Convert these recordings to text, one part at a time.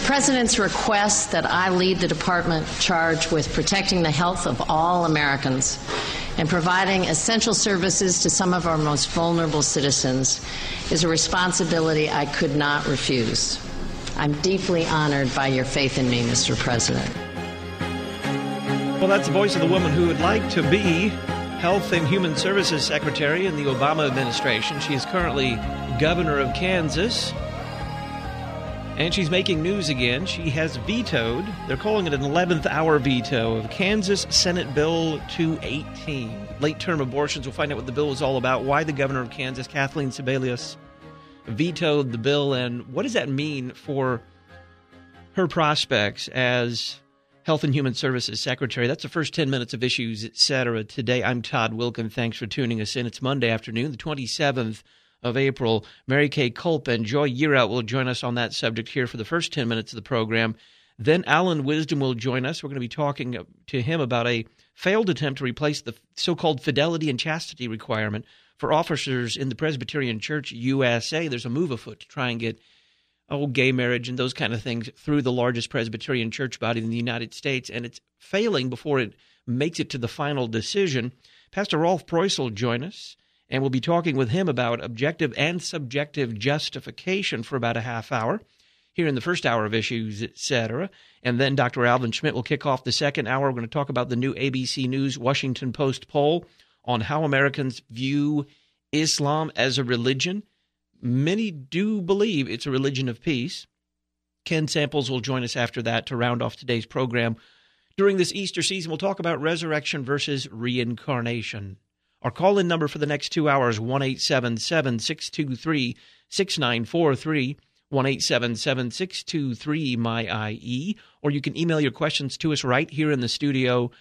President's request that I lead the department charged with protecting the health of all Americans and providing essential services to some of our most vulnerable citizens is a responsibility I could not refuse. I'm deeply honored by your faith in me, Mr. President. Well, that's the voice of the woman who would like to be Health and Human Services Secretary in the Obama administration. She is currently governor of Kansas, and she's making news again. She has vetoed, they're calling it an 11th hour veto, of Kansas Senate Bill 218, late-term abortions. We'll find out what the bill was all about, why the governor of Kansas, Kathleen Sebelius, vetoed the bill, and what does that mean for her prospects as Health and Human Services Secretary. That's the first 10 minutes of Issues, Etc. Today, I'm Todd Wilken. Thanks for tuning us in. It's Monday afternoon, the 27th of April. Mary Kay Culp and Joy Yearout will join us on that subject here for the first 10 minutes of the program. Then Alan Wisdom will join us. We're going to be talking to him about a failed attempt to replace the so-called fidelity and chastity requirement for officers in the Presbyterian Church USA. There's a move afoot to try and get gay marriage and those kind of things through the largest Presbyterian church body in the United States, and it's failing before it makes it to the final decision. Pastor Rolf Preuss will join us, and we'll be talking with him about objective and subjective justification for about a half hour here in the first hour of Issues, Etc. And then Dr. Alvin Schmidt will kick off the second hour. We're going to talk about the new ABC News Washington Post poll on how Americans view Islam as a religion. Many do believe it's a religion of peace. Ken Samples will join us after that to round off today's program. During this Easter season, we'll talk about resurrection versus reincarnation. Our call-in number for the next 2 hours, 1-877-623-6943, 1-877-623-MY-IE, or you can email your questions to us right here in the studio,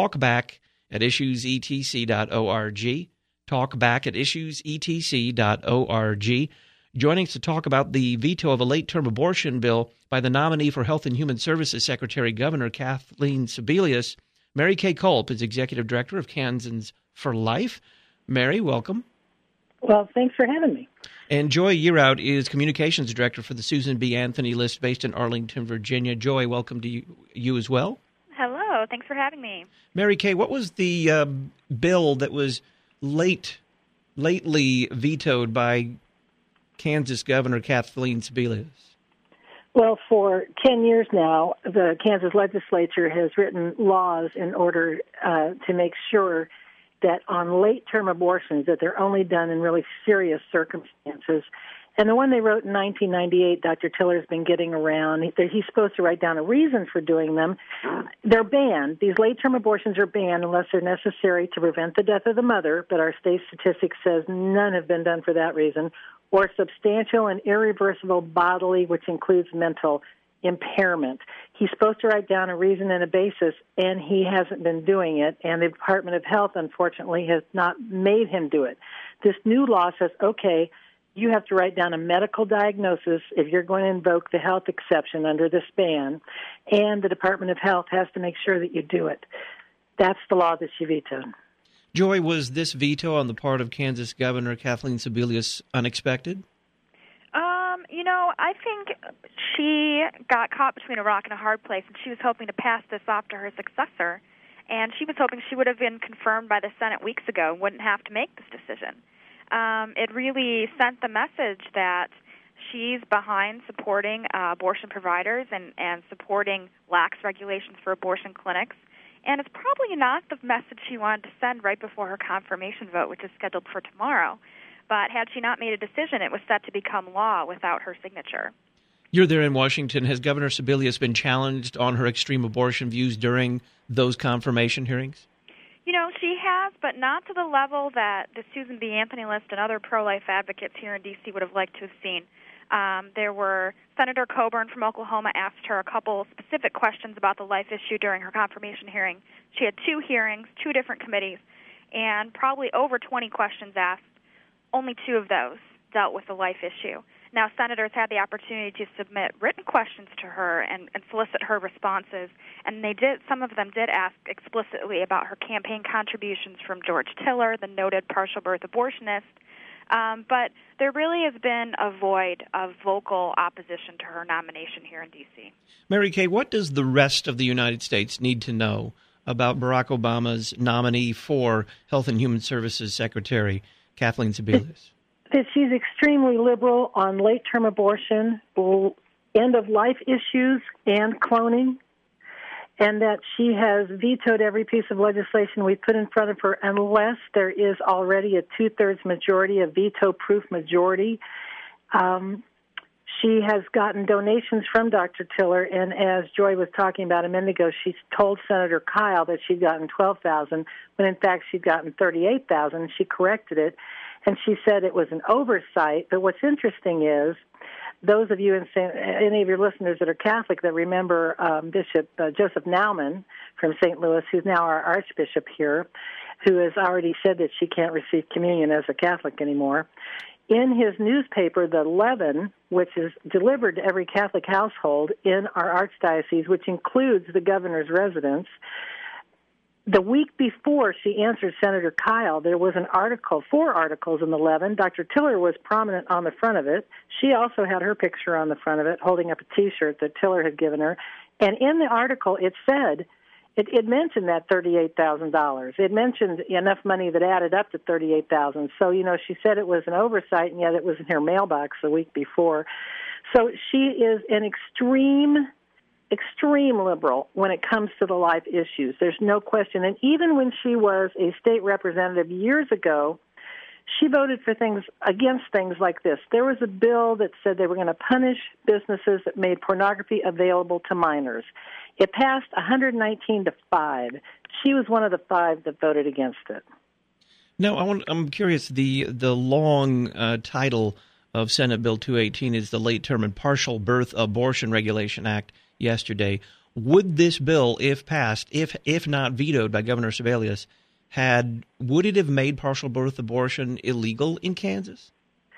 talkback@issuesetc.org. Talkback at issuesetc.org. Joining us to talk about the veto of a late-term abortion bill by the nominee for Health and Human Services Secretary, Governor Kathleen Sebelius, Mary Kay Culp is Executive Director of Kansans for Life. Mary, welcome. Well, thanks for having me. And Joy Yearout is Communications Director for the Susan B. Anthony List based in Arlington, Virginia. Joy, welcome to you as well. Hello. Thanks for having me. Mary Kay, what was the bill that was lately vetoed by Kansas Governor Kathleen Sebelius? Well, for 10 years now, the Kansas legislature has written laws in order to make sure that on late-term abortions, that they're only done in really serious circumstances. And the one they wrote in 1998, Dr. Tiller's been getting around. He's supposed to write down a reason for doing them. They're banned. These late-term abortions are banned unless they're necessary to prevent the death of the mother, but our state statistics says none have been done for that reason, or substantial and irreversible bodily, which includes mental, impairment. He's supposed to write down a reason and a basis, and he hasn't been doing it, and the Department of Health, unfortunately, has not made him do it. This new law says, okay, you have to write down a medical diagnosis if you're going to invoke the health exception under this ban, and the Department of Health has to make sure that you do it. That's the law that she vetoed. Joy, was this veto on the part of Kansas Governor Kathleen Sebelius unexpected? I think she got caught between a rock and a hard place, and she was hoping to pass this off to her successor, and she was hoping she would have been confirmed by the Senate weeks ago and wouldn't have to make this decision. It really sent the message that she's behind supporting abortion providers and supporting lax regulations for abortion clinics. And it's probably not the message she wanted to send right before her confirmation vote, which is scheduled for tomorrow. But had she not made a decision, it was set to become law without her signature. You're there in Washington. Has Governor Sebelius been challenged on her extreme abortion views during those confirmation hearings? She has, but not to the level that the Susan B. Anthony List and other pro-life advocates here in D.C. would have liked to have seen. There were Senator Coburn from Oklahoma asked her a couple specific questions about the life issue during her confirmation hearing. She had 2 hearings, 2 different committees, and probably over 20 questions asked. Only 2 of those dealt with the life issue. Now, senators had the opportunity to submit written questions to her and solicit her responses, and some of them did ask explicitly about her campaign contributions from George Tiller, the noted partial birth abortionist, But there really has been a void of vocal opposition to her nomination here in D.C. Mary Kay, what does the rest of the United States need to know about Barack Obama's nominee for Health and Human Services Secretary, Kathleen Sebelius? That she's extremely liberal on late-term abortion, end-of-life issues, and cloning, and that she has vetoed every piece of legislation we put in front of her unless there is already a two-thirds majority, a veto-proof majority. She has gotten donations from Dr. Tiller, and as Joy was talking about a minute ago, she told Senator Kyle that she'd gotten $12,000, when in fact she'd gotten $38,000. She corrected it, and she said it was an oversight. But what's interesting is, those of you any of your listeners that are Catholic that remember Bishop Joseph Naumann from St. Louis, who's now our Archbishop here, who has already said that she can't receive communion as a Catholic anymore. In his newspaper, The Leaven, which is delivered to every Catholic household in our archdiocese, which includes the governor's residence, the week before she answered Senator Kyle, there was an article, 4 articles in The Leaven. Dr. Tiller was prominent on the front of it. She also had her picture on the front of it, holding up a T-shirt that Tiller had given her. And in the article, it said, it mentioned that $38,000. It mentioned enough money that added up to $38,000. So, she said it was an oversight, and yet it was in her mailbox the week before. So she is an extreme liberal when it comes to the life issues. There's no question. And even when she was a state representative years ago, she voted for against things like this. There was a bill that said they were going to punish businesses that made pornography available to minors. It passed 119 to 5. She was one of the 5 that voted against it. Now, I'm curious, the long title of Senate Bill 218 is the Late Term and Partial Birth Abortion Regulation Act yesterday. Would this bill, if passed, if not vetoed by Governor Sebelius, would it have made partial birth abortion illegal in Kansas?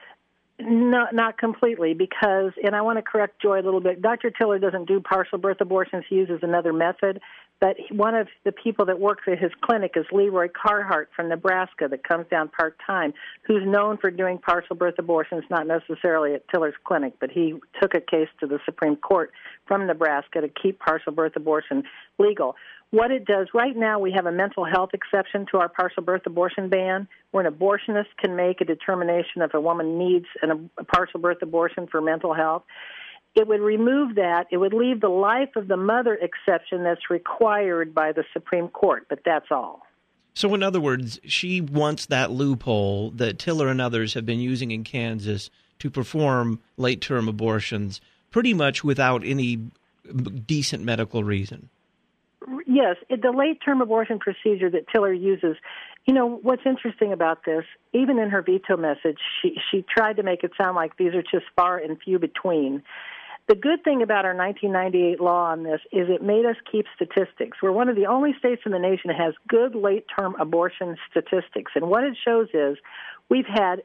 No, not completely, because, and I want to correct Joy a little bit, Dr. Tiller doesn't do partial birth abortions. He uses another method. But one of the people that works at his clinic is Leroy Carhart from Nebraska that comes down part-time, who's known for doing partial birth abortions, not necessarily at Tiller's clinic, but he took a case to the Supreme Court from Nebraska to keep partial birth abortion legal. What it does, right now we have a mental health exception to our partial birth abortion ban, where an abortionist can make a determination if a woman needs a partial birth abortion for mental health. It would remove that. It would leave the life of the mother exception that's required by the Supreme Court, but that's all. So in other words, she wants that loophole that Tiller and others have been using in Kansas to perform late-term abortions pretty much without any decent medical reason. Yes, the late-term abortion procedure that Tiller uses, what's interesting about this, even in her veto message, she tried to make it sound like these are just far and few between. The good thing about our 1998 law on this is it made us keep statistics. We're one of the only states in the nation that has good late-term abortion statistics. And what it shows is we've had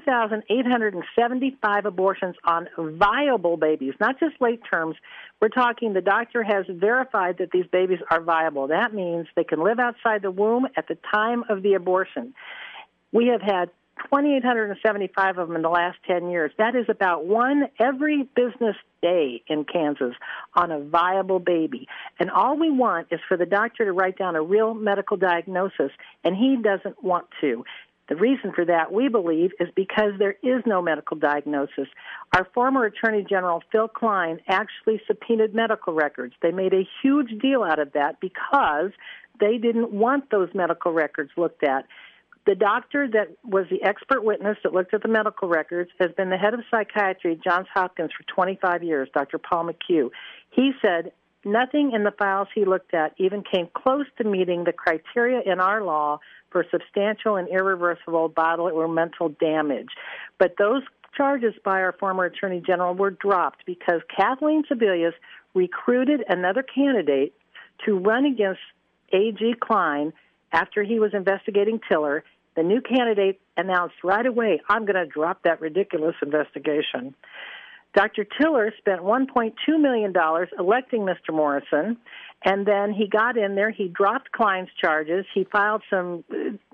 2,875 abortions on viable babies, not just late terms. We're talking the doctor has verified that these babies are viable. That means they can live outside the womb at the time of the abortion. We have had 2,875 of them in the last 10 years. That is about one every business day in Kansas on a viable baby. And all we want is for the doctor to write down a real medical diagnosis, and he doesn't want to. The reason for that, we believe, is because there is no medical diagnosis. Our former Attorney General, Phil Klein, actually subpoenaed medical records. They made a huge deal out of that because they didn't want those medical records looked at. The doctor that was the expert witness that looked at the medical records has been the head of psychiatry at Johns Hopkins for 25 years, Dr. Paul McHugh. He said nothing in the files he looked at even came close to meeting the criteria in our law for substantial and irreversible bodily or mental damage. But those charges by our former Attorney General were dropped because Kathleen Sebelius recruited another candidate to run against A.G. Klein after he was investigating Tiller. The new candidate announced right away, I'm going to drop that ridiculous investigation. Dr. Tiller spent $1.2 million electing Mr. Morrison, and then he got in there. He dropped Klein's charges. He filed some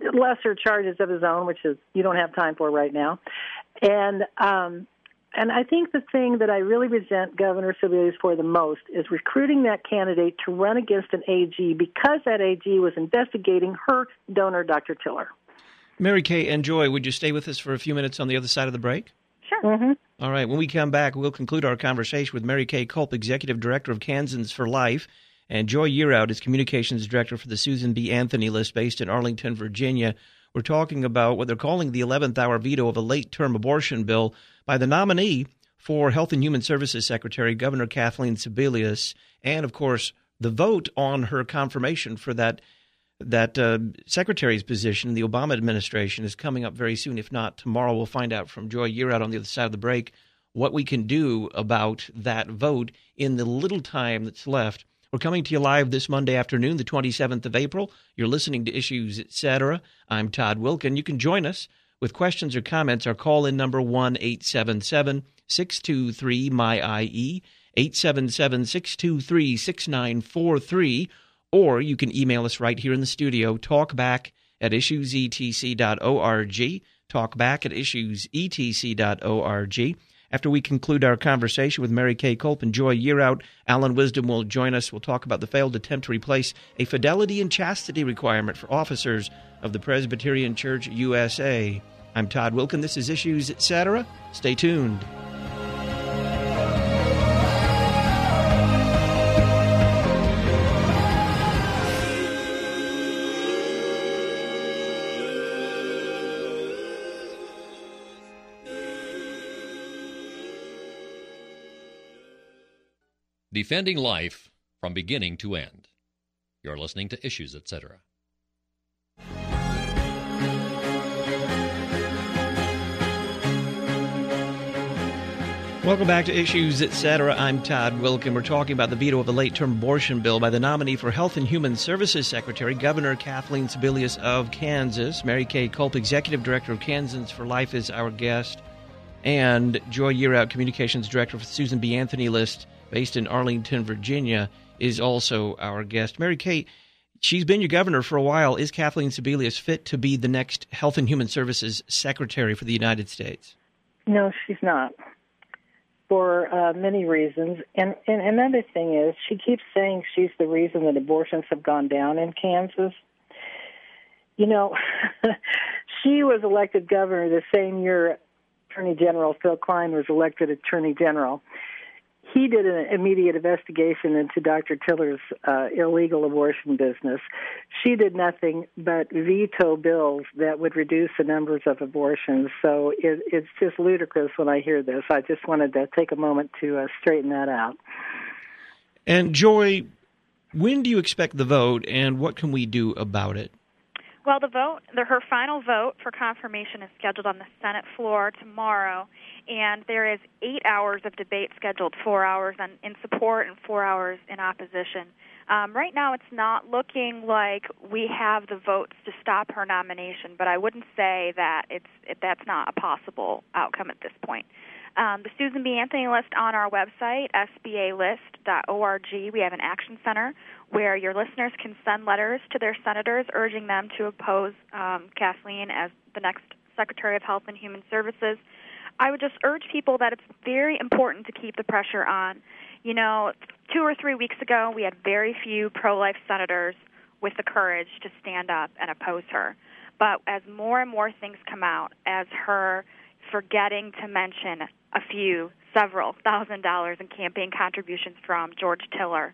lesser charges of his own, which is you don't have time for right now. And I think the thing that I really resent Governor Sebelius for the most is recruiting that candidate to run against an AG because that AG was investigating her donor, Dr. Tiller. Mary Kay and Joy, would you stay with us for a few minutes on the other side of the break? Sure. Mm-hmm. All right. When we come back, we'll conclude our conversation with Mary Kay Culp, Executive Director of Kansans for Life, and Joy Yearout is Communications Director for the Susan B. Anthony List based in Arlington, Virginia. We're talking about what they're calling the 11th hour veto of a late-term abortion bill by the nominee for Health and Human Services Secretary, Governor Kathleen Sebelius, and, of course, the vote on her confirmation for that secretary's position in the Obama administration is coming up very soon. If not tomorrow, we'll find out from Joy Yearout on the other side of the break what we can do about that vote in the little time that's left. We're coming to you live this Monday afternoon, the 27th of April. You're listening to Issues, Etc. I'm Todd Wilken. You can join us with questions or comments. Our call-in number 1-877-623-MY-IE, 877-623-6943, or you can email us right here in the studio, talkback@issuesetc.org, talkback@issuesetc.org. After we conclude our conversation with Mary Kay Culp and Joy Yearout, Alan Wisdom will join us. We'll talk about the failed attempt to replace a fidelity and chastity requirement for officers of the Presbyterian Church USA. I'm Todd Wilken. This is Issues, Etc. Stay tuned. Defending life from beginning to end. You're listening to Issues, Etc. Welcome back to Issues, Etc. I'm Todd Wilken. We're talking about the veto of a late-term abortion bill by the nominee for Health and Human Services Secretary, Governor Kathleen Sebelius of Kansas. Mary Kay Culp, Executive Director of Kansans for Life, is our guest. And Joy Yearout, Communications Director for the Susan B. Anthony List, based in Arlington, Virginia, is also our guest. Mary Kay, she's been your governor for a while. Is Kathleen Sebelius fit to be the next Health and Human Services Secretary for the United States? No, she's not, for many reasons. And another thing is she keeps saying she's the reason that abortions have gone down in Kansas. You know, she was elected governor the same year Attorney General Phil Klein was elected Attorney General. He did an immediate investigation into Dr. Tiller's illegal abortion business. She did nothing but veto bills that would reduce the numbers of abortions. So it's just ludicrous when I hear this. I just wanted to take a moment to straighten that out. And Joy, when do you expect the vote, and what can we do about it? Well, her final vote for confirmation is scheduled on the Senate floor tomorrow, and there is 8 hours of debate scheduled, 4 hours in support and 4 hours in opposition. Right now, it's not looking like we have the votes to stop her nomination, but I wouldn't say that that's not a possible outcome at this point. The Susan B. Anthony List on our website, sbalist.org, we have an action center where your listeners can send letters to their senators urging them to oppose Kathleen as the next Secretary of Health and Human Services. I would just urge people that it's very important to keep the pressure on. You know, 2 or 3 weeks ago, we had very few pro-life senators with the courage to stand up and oppose her. But as more and more things come out, as her forgetting to mention several $1,000s in campaign contributions from George Tiller,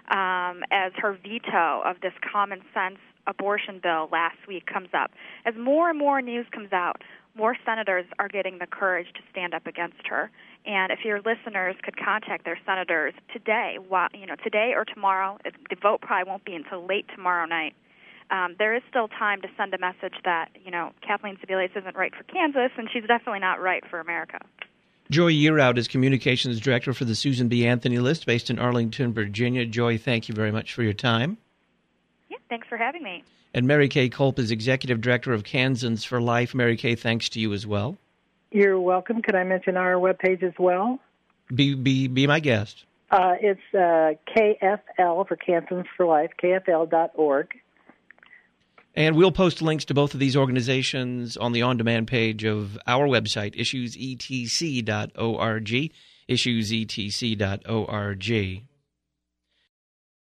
as her veto of this common sense abortion bill last week comes up, as more and more news comes out, more senators are getting the courage to stand up against her. And if your listeners could contact their senators today, today or tomorrow, the vote probably won't be until late tomorrow night. There is still time to send a message that, Kathleen Sebelius isn't right for Kansas, and she's definitely not right for America. Joy Yearout is Communications Director for the Susan B. Anthony List, based in Arlington, Virginia. Joy, thank you very much for your time. Yeah, thanks for having me. And Mary Kay Culp is Executive Director of Kansans for Life. Mary Kay, thanks to you as well. You're welcome. Could I mention our webpage as well? Be my guest. It's KFL for Kansans for Life, KFL.org. And we'll post links to both of these organizations on the on-demand page of our website, issuesetc.org, issuesetc.org.